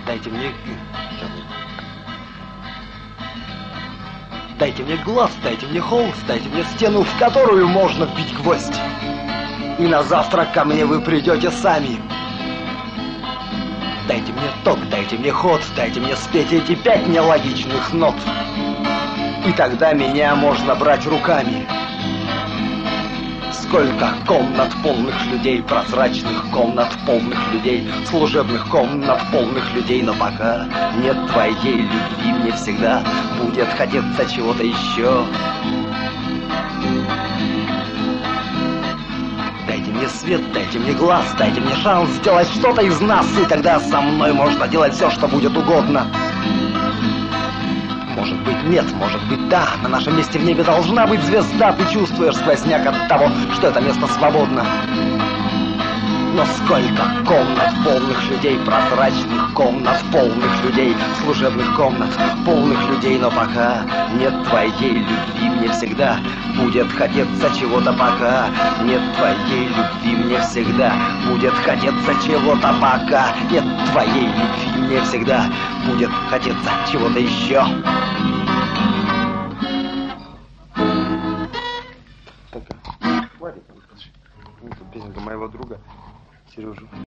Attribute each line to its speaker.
Speaker 1: дайте мне... Дайте мне глаз, дайте мне холст, дайте мне стену, в которую можно вбить гвоздь. И на завтрак ко мне вы придете сами. Дайте мне ток, дайте мне ход, дайте мне спеть эти 5 нелогичных нот. И тогда меня можно брать руками. Сколько комнат полных людей, прозрачных комнат полных людей, служебных комнат полных людей, но пока нет твоей любви, мне всегда будет хотеться чего-то еще. Дайте мне свет, дайте мне глаз, дайте мне шанс сделать что-то из нас, и тогда со мной можно делать все, что будет угодно. Может быть, нет, может быть, да. На нашем месте в небе должна быть звезда. Ты чувствуешь сквозняк от того, что это место свободно. Но сколько комнат полных людей, прозрачных комнат полных людей, служебных комнат полных людей, но пока нет твоей любви, мне всегда будет хотеться чего-то, пока нет твоей любви, мне всегда будет хотеться чего-то, пока нет твоей любви, мне всегда будет хотеться чего-то еще.
Speaker 2: Хватит, песенка моего друга Сережи.